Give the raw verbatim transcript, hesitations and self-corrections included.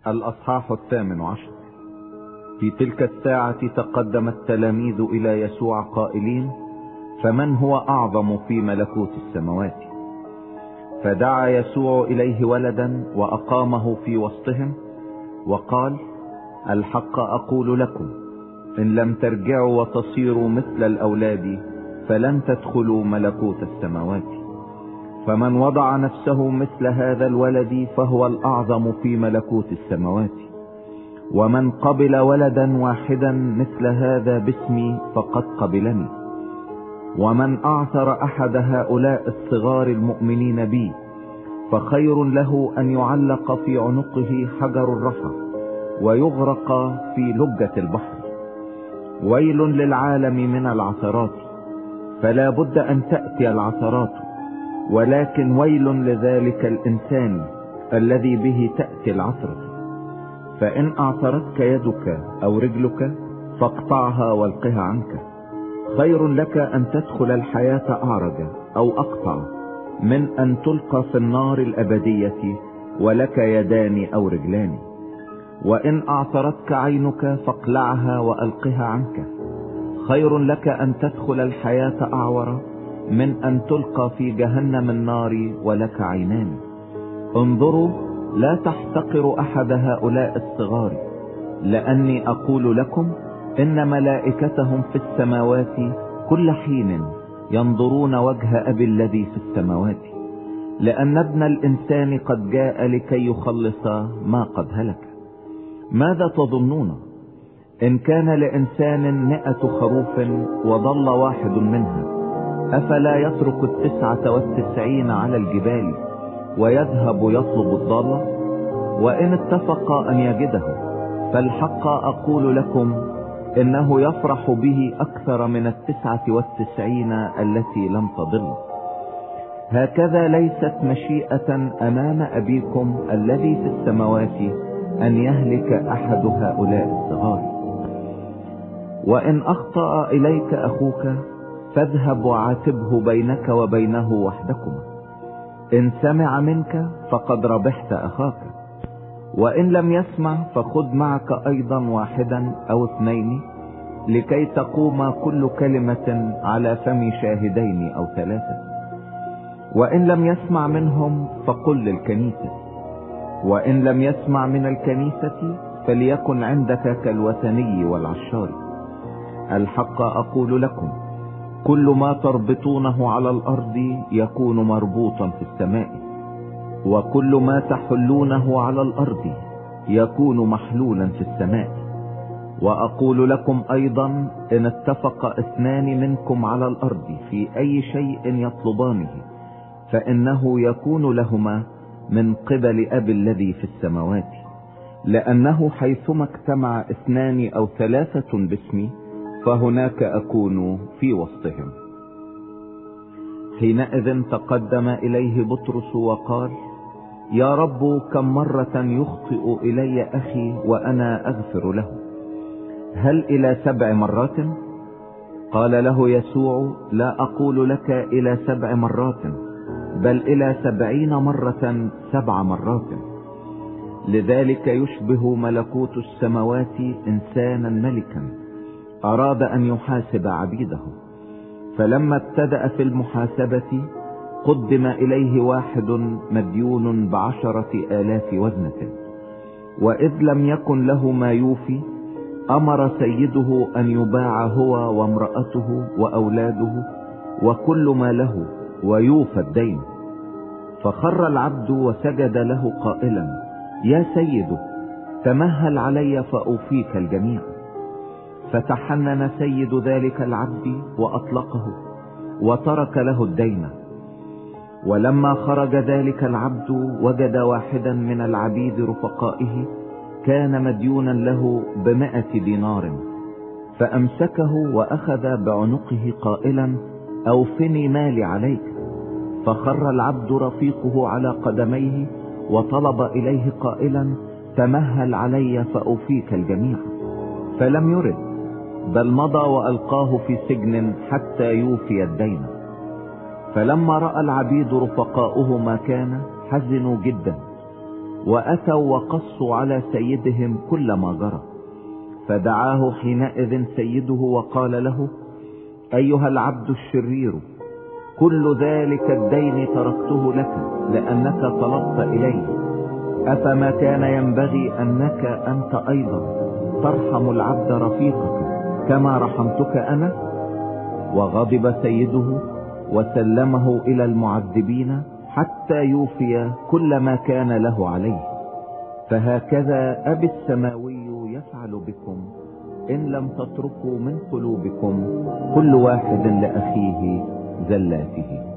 الأصحاح الثامن عشر. في تلك الساعة تقدم التلاميذ إلى يسوع قائلين: فمن هو أعظم في ملكوت السماوات؟ فدعا يسوع إليه ولدا وأقامه في وسطهم وقال: الحق أقول لكم، إن لم ترجعوا وتصيروا مثل الأولاد فلن تدخلوا ملكوت السماوات. فمن وضع نفسه مثل هذا الولد فهو الأعظم في ملكوت السماوات. ومن قبل ولدا واحدا مثل هذا باسمي فقد قبلني. ومن أعثر أحد هؤلاء الصغار المؤمنين بي فخير له أن يعلق في عنقه حجر الرحى ويغرق في لجة البحر. ويل للعالم من العثرات، فلا بد أن تأتي العثرات، ولكن ويل لذلك الإنسان الذي به تأتي العثرة. فإن أعثرتك يدك أو رجلك فاقطعها والقها عنك. خير لك أن تدخل الحياة أعرج أو أقطع من أن تلقى في النار الأبدية ولك يدان أو رجلان. وإن أعثرتك عينك فاقلعها وألقها عنك. خير لك أن تدخل الحياة أعور من أن تلقى في جهنم النار ولك عينان. انظروا، لا تحتقروا أحد هؤلاء الصغار، لأني أقول لكم إن ملائكتهم في السماوات كل حين ينظرون وجه أبي الذي في السماوات. لأن ابن الإنسان قد جاء لكي يخلص ما قد هلك. ماذا تظنون؟ إن كان لإنسان مئة خروف وضل واحد منها أفلا يترك التسعة والتسعين على الجبال ويذهب يطلب الضالة؟ وإن اتفق أن يجده فالحق أقول لكم إنه يفرح به أكثر من التسعة والتسعين التي لم تضل. هكذا ليست مشيئة أمام أبيكم الذي في السماوات أن يهلك أحد هؤلاء الصغار. وإن أخطأ إليك أخوك فاذهب وعاتبه بينك وبينه وحدكما. إن سمع منك فقد ربحت أخاك. وإن لم يسمع فخذ معك أيضا واحدا أو اثنين، لكي تقوم كل كلمة على فم شاهدين أو ثلاثة. وإن لم يسمع منهم فقل للكنيسة. وإن لم يسمع من الكنيسة فليكن عندك كالوثني والعشار. الحق أقول لكم، كل ما تربطونه على الأرض يكون مربوطا في السماء، وكل ما تحلونه على الأرض يكون محلولا في السماء. وأقول لكم أيضا، إن اتفق اثنان منكم على الأرض في أي شيء يطلبانه فإنه يكون لهما من قبل أبي الذي في السماوات. لأنه حيثما اجتمع اثنان أو ثلاثة باسمي فهناك أكون في وسطهم. حينئذ تقدم إليه بطرس وقال: يا رب، كم مرة يخطئ إلي أخي وأنا أغفر له؟ هل إلى سبع مرات؟ قال له يسوع: لا أقول لك إلى سبع مرات، بل إلى سبعين مرة سبع مرات. لذلك يشبه ملكوت السماوات إنسانا ملكا أراد أن يحاسب عبيده، فلما ابتدأ في المحاسبة قدم إليه واحد مديون بعشرة آلاف وزنة. وإذ لم يكن له ما يوفي أمر سيده أن يباع هو وامرأته وأولاده وكل ما له ويوفى الدين. فخر العبد وسجد له قائلا: يا سيد، تمهل علي فأوفيك الجميع. فتحنن سيد ذلك العبد وأطلقه وترك له الدين. ولما خرج ذلك العبد وجد واحدا من العبيد رفقائه كان مديونا له بمائة دينار، فأمسكه وأخذ بعنقه قائلا: أوفني مالي عليك. فخر العبد رفيقه على قدميه وطلب إليه قائلا: تمهل علي فأوفيك الجميع. فلم يرد، بل مضى وألقاه في سجن حتى يوفي الدين. فلما رأى العبيد رفقاؤه ما كان حزنوا جدا، وأتوا وقصوا على سيدهم كل ما جرى. فدعاه حينئذ سيده وقال له: أيها العبد الشرير، كل ذلك الدين تركته لك لأنك طلبت إلي، أفما كان ينبغي أنك أنت أيضا ترحم العبد رفيقك كما رحمتك أنا؟ وغضب سيده وسلمه إلى المعذبين حتى يوفي كل ما كان له عليه. فهكذا أبي السماوي يفعل بكم إن لم تتركوا من قلوبكم كل واحد لأخيه زلاته.